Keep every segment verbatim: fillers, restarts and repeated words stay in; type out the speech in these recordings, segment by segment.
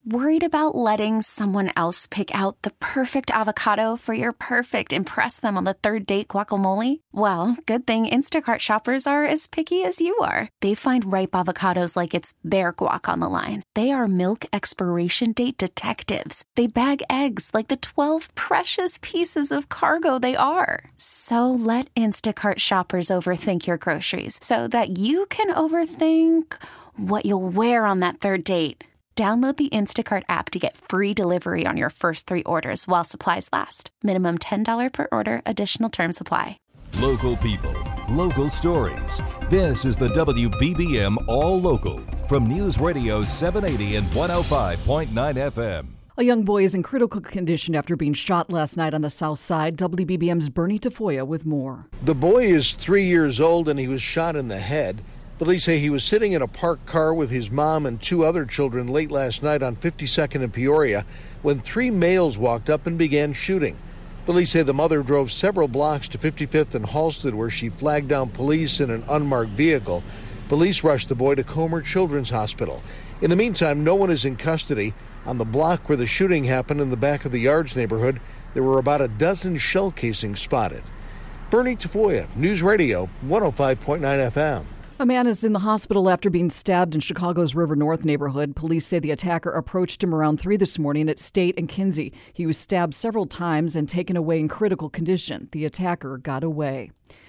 Worried about letting someone else pick out the perfect avocado for your perfect impress them on the third date guacamole? Well, good thing Instacart shoppers are as picky as you are. They find ripe avocados like it's their guac on the line. They are milk expiration date detectives. They bag eggs like the twelve precious pieces of cargo they are. So let Instacart shoppers overthink your groceries so that you can overthink what you'll wear on that third date. Download the Instacart app to get free delivery on your first three orders while supplies last. Minimum ten dollars per order. Additional terms apply. Local people, local stories. This is the W B B M All Local from News Radio seven eighty and one oh five point nine F M. A young boy is in critical condition after being shot last night on the south side. W B B M's Bernie Tafoya with more. The boy is three years old and he was shot in the head. Police say he was sitting in a parked car with his mom and two other children late last night on fifty-second in Peoria when three males walked up and began shooting. Police say the mother drove several blocks to fifty-fifth and Halsted where she flagged down police in an unmarked vehicle. Police rushed the boy to Comer Children's Hospital. In the meantime, no one is in custody. On the block where the shooting happened in the back of the Yards neighborhood, there were about a dozen shell casings spotted. Bernie Tafoya, News Radio one oh five point nine F M. A man is in the hospital after being stabbed in Chicago's River North neighborhood. Police say the attacker approached him around three this morning at State and Kinsey. He was stabbed several times and taken away in critical condition. The attacker got away.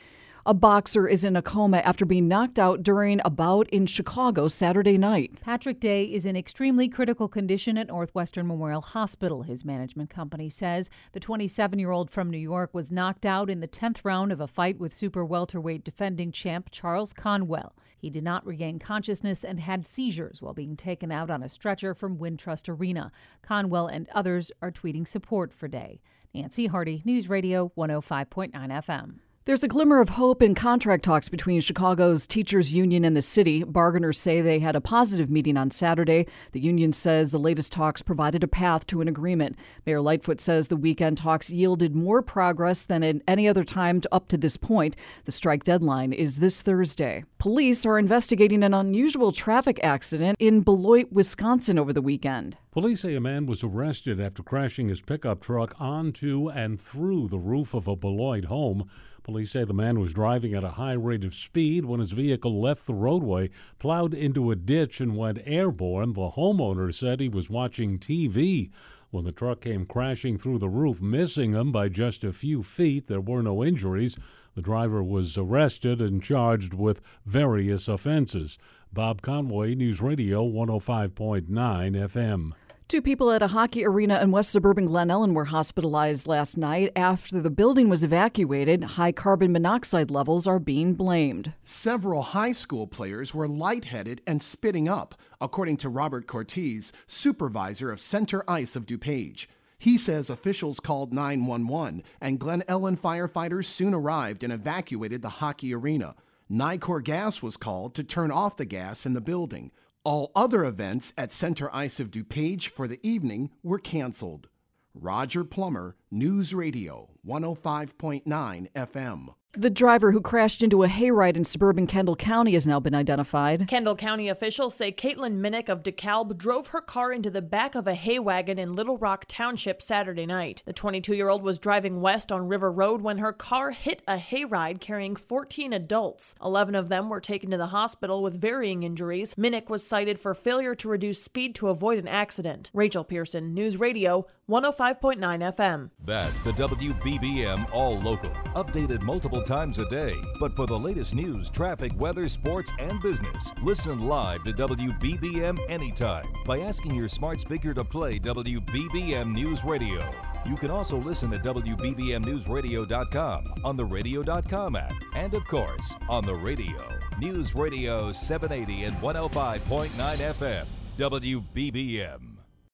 A boxer is in a coma after being knocked out during a bout in Chicago Saturday night. Patrick Day is in extremely critical condition at Northwestern Memorial Hospital, his management company says. The twenty-seven-year-old from New York was knocked out in the tenth round of a fight with super welterweight defending champ Charles Conwell. He did not regain consciousness and had seizures while being taken out on a stretcher from Wintrust Arena. Conwell and others are tweeting support for Day. Nancy Hardy, News Radio one oh five point nine F M. There's a glimmer of hope in contract talks between Chicago's teachers union and the city. Bargainers say they had a positive meeting on Saturday. The union says the latest talks provided a path to an agreement. Mayor Lightfoot says the weekend talks yielded more progress than at any other time to up to this point. The strike deadline is this Thursday. Police are investigating an unusual traffic accident in Beloit, Wisconsin over the weekend. Police say a man was arrested after crashing his pickup truck onto and through the roof of a Beloit home. Police say the man was driving at a high rate of speed when his vehicle left the roadway, plowed into a ditch, and went airborne. The homeowner said he was watching T V when the truck came crashing through the roof, missing him by just a few feet. There were no injuries. The driver was arrested and charged with various offenses. Bob Conway, News Radio one oh five point nine F M. Two people at a hockey arena in west suburban Glen Ellen were hospitalized last night after the building was evacuated. High carbon monoxide levels are being blamed. Several high school players were lightheaded and spitting up, according to Robert Cortez, supervisor of Center Ice of DuPage. He says officials called nine one one, and Glen Ellen firefighters soon arrived and evacuated the hockey arena. Nicor gas was called to turn off the gas in the building. All other events at Center Ice of DuPage for the evening were canceled. Roger Plummer, News Radio one oh five point nine F M. The driver who crashed into a hayride in suburban Kendall County has now been identified. Kendall County officials say Caitlin Minnick of DeKalb drove her car into the back of a hay wagon in Little Rock Township Saturday night. The twenty-two-year-old was driving west on River Road when her car hit a hayride carrying fourteen adults. eleven of them were taken to the hospital with varying injuries. Minnick was cited for failure to reduce speed to avoid an accident. Rachel Pearson, News Radio one oh five point nine F M. That's the W B B M All Local, updated multiple times a day. But for the latest news, traffic, weather, sports, and business, listen live to W B B M anytime by asking your smart speaker to play W B B M News Radio. You can also listen at W B B M news radio dot com, on the radio dot com app, and of course, on the radio. News Radio seven eighty and one oh five point nine F M, W B B M.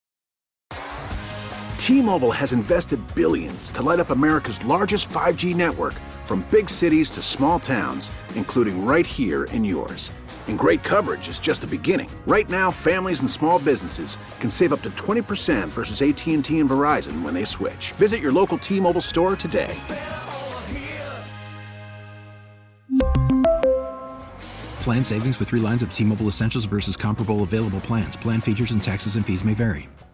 T-Mobile has invested billions to light up America's largest five G network, from big cities to small towns, including right here in yours. And great coverage is just the beginning. Right now, families and small businesses can save up to twenty percent versus A T and T and Verizon when they switch. Visit your local T-Mobile store today. Plan savings with three lines of T-Mobile Essentials versus comparable available plans. Plan features and taxes and fees may vary.